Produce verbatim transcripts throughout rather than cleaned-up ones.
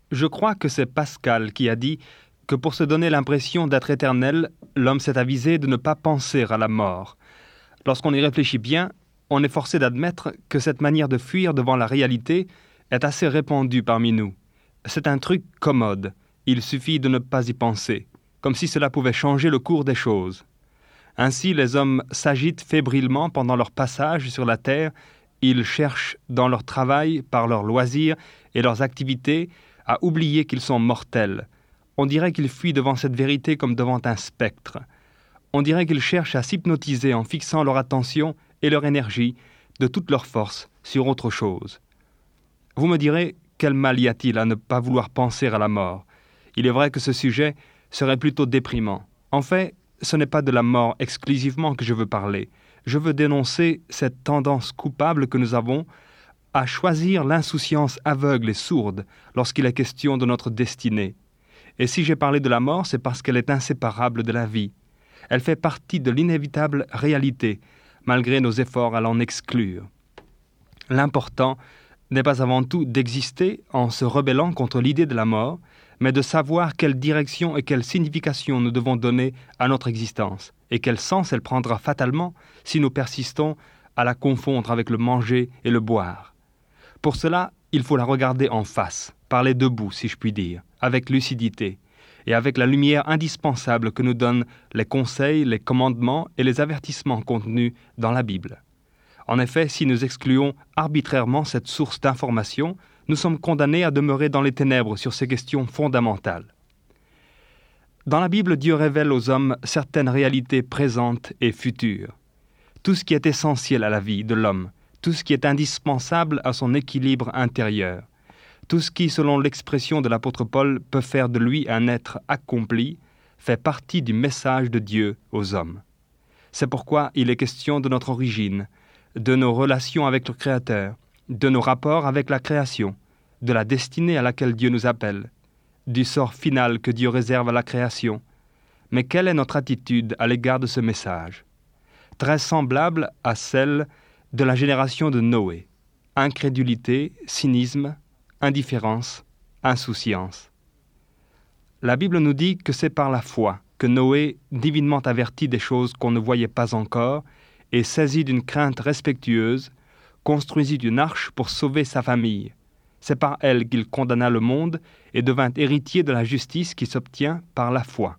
Je crois que c'est Pascal qui a dit que pour se donner l'impression d'être éternel, l'homme s'est avisé de ne pas penser à la mort. Lorsqu'on y réfléchit bien, on est forcé d'admettre que cette manière de fuir devant la réalité est assez répandue parmi nous. C'est un truc commode, il suffit de ne pas y penser, comme si cela pouvait changer le cours des choses. Ainsi, les hommes s'agitent fébrilement pendant leur passage sur la terre, ils cherchent dans leur travail, par leurs loisirs et leurs activités, à oublier qu'ils sont mortels. On dirait qu'ils fuient devant cette vérité comme devant un spectre. On dirait qu'ils cherchent à s'hypnotiser en fixant leur attention et leur énergie, de toute leur force, sur autre chose. Vous me direz, quel mal y a-t-il à ne pas vouloir penser à la mort? Il est vrai que ce sujet serait plutôt déprimant. En fait, ce n'est pas de la mort exclusivement que je veux parler. Je veux dénoncer cette tendance coupable que nous avons à choisir l'insouciance aveugle et sourde lorsqu'il est question de notre destinée. Et si j'ai parlé de la mort, c'est parce qu'elle est inséparable de la vie. Elle fait partie de l'inévitable réalité, malgré nos efforts à l'en exclure. L'important n'est pas avant tout d'exister en se rebellant contre l'idée de la mort, mais de savoir quelle direction et quelle signification nous devons donner à notre existence, et quel sens elle prendra fatalement si nous persistons à la confondre avec le manger et le boire. Pour cela, il faut la regarder en face, par les deux bouts, si je puis dire, avec lucidité, et avec la lumière indispensable que nous donnent les conseils, les commandements et les avertissements contenus dans la Bible. En effet, si nous excluons arbitrairement cette source d'information, nous sommes condamnés à demeurer dans les ténèbres sur ces questions fondamentales. Dans la Bible, Dieu révèle aux hommes certaines réalités présentes et futures. Tout ce qui est essentiel à la vie de l'homme, tout ce qui est indispensable à son équilibre intérieur, tout ce qui, selon l'expression de l'apôtre Paul, peut faire de lui un être accompli, fait partie du message de Dieu aux hommes. C'est pourquoi il est question de notre origine, de nos relations avec le Créateur, de nos rapports avec la création, de la destinée à laquelle Dieu nous appelle, du sort final que Dieu réserve à la création. Mais quelle est notre attitude à l'égard de ce message? Très semblable à celle de la génération de Noé. Incrédulité, cynisme, indifférence, insouciance. La Bible nous dit que c'est par la foi que Noé, divinement averti des choses qu'on ne voyait pas encore, et saisi d'une crainte respectueuse, construisit une arche pour sauver sa famille. C'est par elle qu'il condamna le monde et devint héritier de la justice qui s'obtient par la foi.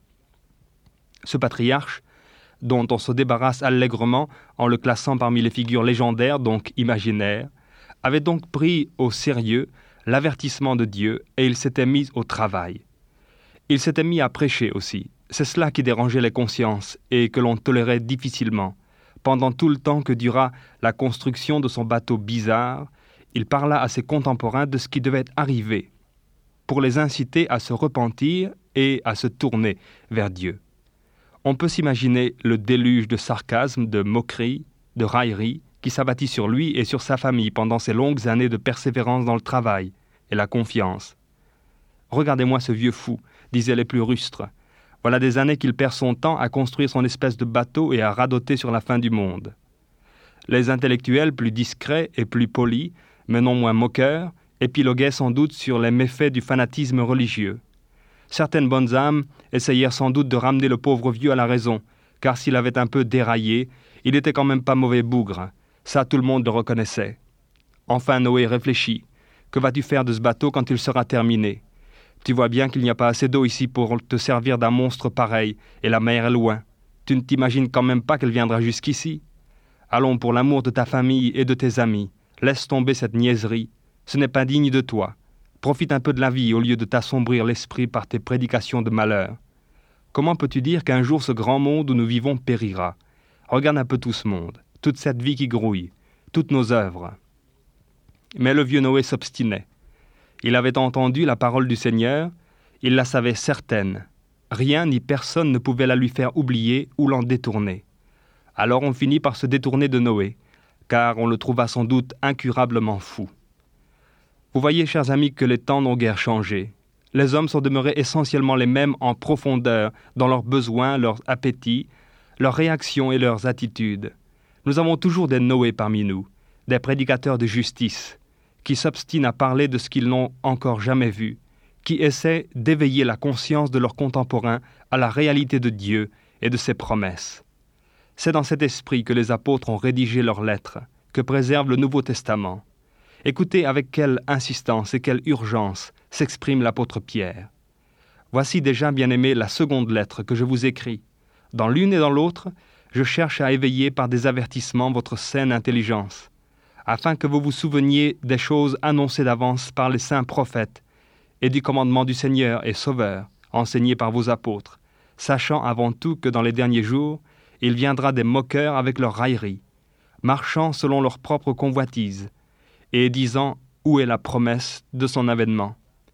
Ce patriarche, dont on se débarrasse allègrement en le classant parmi les figures légendaires, donc imaginaires, avait donc pris au sérieux l'avertissement de Dieu et il s'était mis au travail. Il s'était mis à prêcher aussi. C'est cela qui dérangeait les consciences et que l'on tolérait difficilement. Pendant tout le temps que dura la construction de son bateau bizarre, il parla à ses contemporains de ce qui devait arriver, pour les inciter à se repentir et à se tourner vers Dieu. On peut s'imaginer le déluge de sarcasme, de moquerie, de raillerie qui s'abattit sur lui et sur sa famille pendant ces longues années de persévérance dans le travail et la confiance. « Regardez-moi ce vieux fou », disaient les plus rustres. « Voilà des années qu'il perd son temps à construire son espèce de bateau et à radoter sur la fin du monde. » Les intellectuels plus discrets et plus polis, mais non moins moqueurs, épiloguaient sans doute sur les méfaits du fanatisme religieux. Certaines bonnes âmes essayèrent sans doute de ramener le pauvre vieux à la raison, car s'il avait un peu déraillé, il n'était quand même pas mauvais bougre. Ça, tout le monde le reconnaissait. Enfin, Noé réfléchit. Que vas-tu faire de ce bateau quand il sera terminé? Tu vois bien qu'il n'y a pas assez d'eau ici pour te servir d'un monstre pareil, et la mer est loin. Tu ne t'imagines quand même pas qu'elle viendra jusqu'ici? Allons, pour l'amour de ta famille et de tes amis, laisse tomber cette niaiserie. Ce n'est pas digne de toi. Profite un peu de la vie au lieu de t'assombrir l'esprit par tes prédications de malheur. Comment peux-tu dire qu'un jour ce grand monde où nous vivons périra? Regarde un peu tout ce monde, toute cette vie qui grouille, toutes nos œuvres. Mais le vieux Noé s'obstinait. Il avait entendu la parole du Seigneur, il la savait certaine. Rien ni personne ne pouvait la lui faire oublier ou l'en détourner. Alors on finit par se détourner de Noé, car on le trouva sans doute incurablement fou. Vous voyez, chers amis, que les temps n'ont guère changé. Les hommes sont demeurés essentiellement les mêmes en profondeur, dans leurs besoins, leurs appétits, leurs réactions et leurs attitudes. Nous avons toujours des Noé parmi nous, des prédicateurs de justice, qui s'obstinent à parler de ce qu'ils n'ont encore jamais vu, qui essaient d'éveiller la conscience de leurs contemporains à la réalité de Dieu et de ses promesses. C'est dans cet esprit que les apôtres ont rédigé leurs lettres, que préserve le Nouveau Testament. Écoutez avec quelle insistance et quelle urgence s'exprime l'apôtre Pierre. « Voici déjà, bien-aimés, la seconde lettre que je vous écris. Dans l'une et dans l'autre, je cherche à éveiller par des avertissements votre saine intelligence, afin que vous vous souveniez des choses annoncées d'avance par les saints prophètes et du commandement du Seigneur et Sauveur, enseigné par vos apôtres, sachant avant tout que dans les derniers jours, il viendra des moqueurs avec leurs railleries, marchant selon leur propre convoitise, et disant « Où est la promesse de son avènement ?»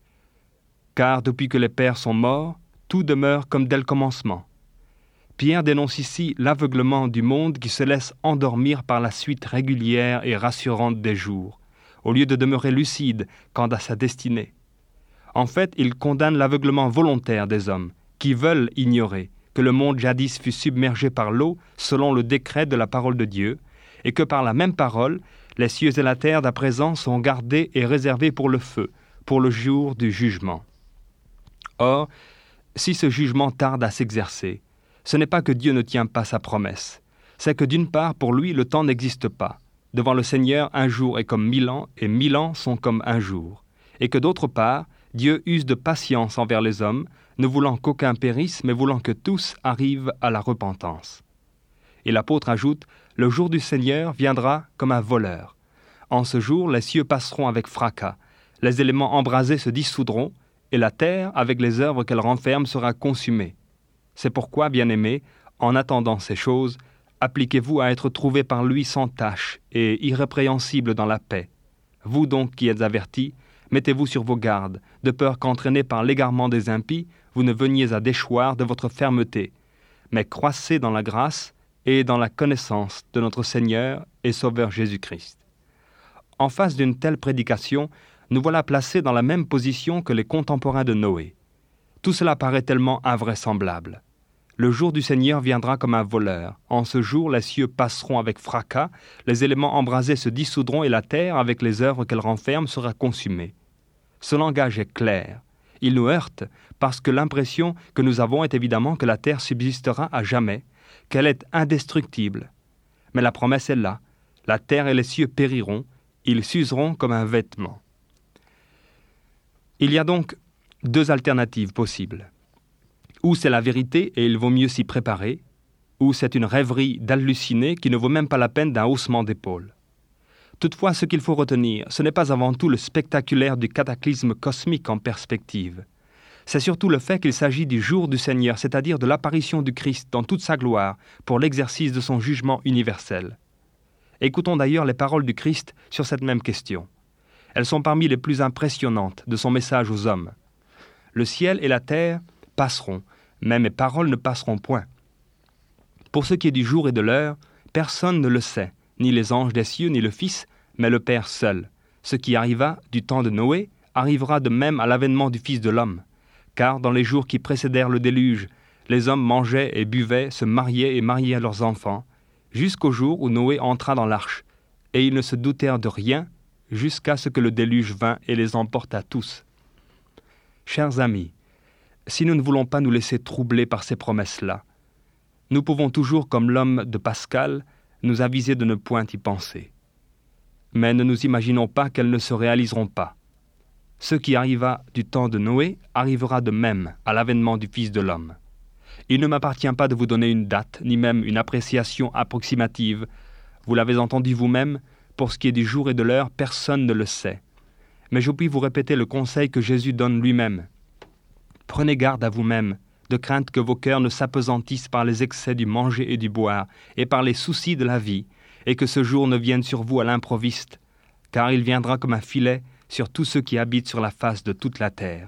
Car depuis que les pères sont morts, tout demeure comme dès le commencement. Pierre dénonce ici l'aveuglement du monde qui se laisse endormir par la suite régulière et rassurante des jours, au lieu de demeurer lucide quant à sa destinée. En fait, il condamne l'aveuglement volontaire des hommes, qui veulent ignorer que le monde jadis fut submergé par l'eau selon le décret de la parole de Dieu, et que par la même parole, les cieux et la terre d'à présent sont gardés et réservés pour le feu, pour le jour du jugement. Or, si ce jugement tarde à s'exercer, ce n'est pas que Dieu ne tient pas sa promesse, c'est que d'une part, pour lui, le temps n'existe pas. Devant le Seigneur, un jour est comme mille ans, et mille ans sont comme un jour. Et que d'autre part, Dieu use de patience envers les hommes, ne voulant qu'aucun périsse, mais voulant que tous arrivent à la repentance. Et l'apôtre ajoute, « Le jour du Seigneur viendra comme un voleur. En ce jour, les cieux passeront avec fracas, les éléments embrasés se dissoudront, et la terre, avec les œuvres qu'elle renferme, sera consumée. C'est pourquoi, bien-aimés, en attendant ces choses, appliquez-vous à être trouvés par lui sans tache et irrépréhensibles dans la paix. Vous donc qui êtes avertis, mettez-vous sur vos gardes, de peur qu'entraînés par l'égarement des impies, vous ne veniez à déchoir de votre fermeté, mais croissez dans la grâce et dans la connaissance de notre Seigneur et Sauveur Jésus-Christ. » En face d'une telle prédication, nous voilà placés dans la même position que les contemporains de Noé. Tout cela paraît tellement invraisemblable. Le jour du Seigneur viendra comme un voleur. En ce jour, les cieux passeront avec fracas, les éléments embrasés se dissoudront et la terre, avec les œuvres qu'elle renferme, sera consumée. Ce langage est clair. Il nous heurte parce que l'impression que nous avons est évidemment que la terre subsistera à jamais, qu'elle est indestructible. Mais la promesse est là. La terre et les cieux périront, ils s'useront comme un vêtement. Il y a donc deux alternatives possibles. Ou c'est la vérité et il vaut mieux s'y préparer, ou c'est une rêverie d'halluciner qui ne vaut même pas la peine d'un haussement d'épaule. Toutefois, ce qu'il faut retenir, ce n'est pas avant tout le spectaculaire du cataclysme cosmique en perspective. C'est surtout le fait qu'il s'agit du jour du Seigneur, c'est-à-dire de l'apparition du Christ dans toute sa gloire pour l'exercice de son jugement universel. Écoutons d'ailleurs les paroles du Christ sur cette même question. Elles sont parmi les plus impressionnantes de son message aux hommes. Le ciel et la terre passeront, mais mes paroles ne passeront point. Pour ce qui est du jour et de l'heure, personne ne le sait, ni les anges des cieux, ni le Fils, mais le Père seul. Ce qui arriva du temps de Noé arrivera de même à l'avènement du Fils de l'homme. Car dans les jours qui précédèrent le déluge, les hommes mangeaient et buvaient, se mariaient et mariaient leurs enfants, jusqu'au jour où Noé entra dans l'arche, et ils ne se doutèrent de rien, jusqu'à ce que le déluge vînt et les emporta tous. Chers amis, si nous ne voulons pas nous laisser troubler par ces promesses-là, nous pouvons toujours, comme l'homme de Pascal, nous aviser de ne point y penser. Mais ne nous imaginons pas qu'elles ne se réaliseront pas. Ce qui arriva du temps de Noé arrivera de même à l'avènement du Fils de l'homme. Il ne m'appartient pas de vous donner une date, ni même une appréciation approximative. Vous l'avez entendu vous-même, pour ce qui est du jour et de l'heure, personne ne le sait. Mais je puis vous répéter le conseil que Jésus donne lui-même. Prenez garde à vous-même, de crainte que vos cœurs ne s'apesantissent par les excès du manger et du boire, et par les soucis de la vie, et que ce jour ne vienne sur vous à l'improviste, car il viendra comme un filet sur tous ceux qui habitent sur la face de toute la terre.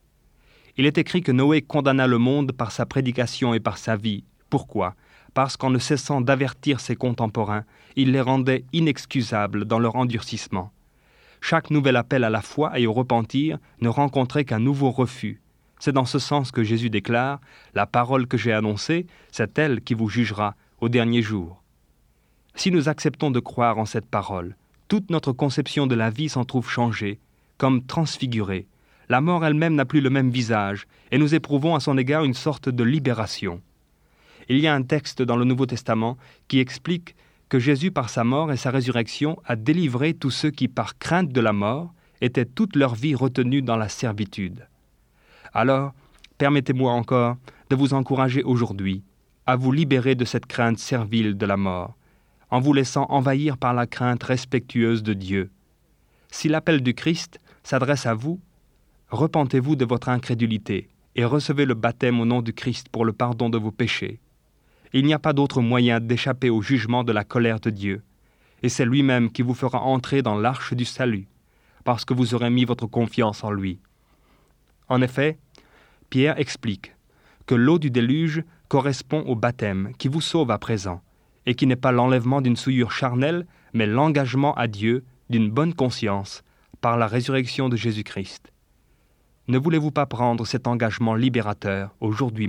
Il est écrit que Noé condamna le monde par sa prédication et par sa vie. Pourquoi ? Parce qu'en ne cessant d'avertir ses contemporains, il les rendait inexcusables dans leur endurcissement. Chaque nouvel appel à la foi et au repentir ne rencontrait qu'un nouveau refus. C'est dans ce sens que Jésus déclare « La parole que j'ai annoncée, c'est elle qui vous jugera au dernier jour ». Si nous acceptons de croire en cette parole, toute notre conception de la vie s'en trouve changée, comme transfigurée. La mort elle-même n'a plus le même visage, et nous éprouvons à son égard une sorte de libération. Il y a un texte dans le Nouveau Testament qui explique que Jésus, par sa mort et sa résurrection, a délivré tous ceux qui, par crainte de la mort, étaient toute leur vie retenus dans la servitude. Alors, permettez-moi encore de vous encourager aujourd'hui à vous libérer de cette crainte servile de la mort, en vous laissant envahir par la crainte respectueuse de Dieu. Si l'appel du Christ s'adresse à vous, repentez-vous de votre incrédulité et recevez le baptême au nom du Christ pour le pardon de vos péchés. Il n'y a pas d'autre moyen d'échapper au jugement de la colère de Dieu, et c'est lui-même qui vous fera entrer dans l'arche du salut, parce que vous aurez mis votre confiance en lui. En effet, Pierre explique que l'eau du déluge correspond au baptême qui vous sauve à présent, et qui n'est pas l'enlèvement d'une souillure charnelle, mais l'engagement à Dieu d'une bonne conscience par la résurrection de Jésus-Christ. Ne voulez-vous pas prendre cet engagement libérateur aujourd'hui même ?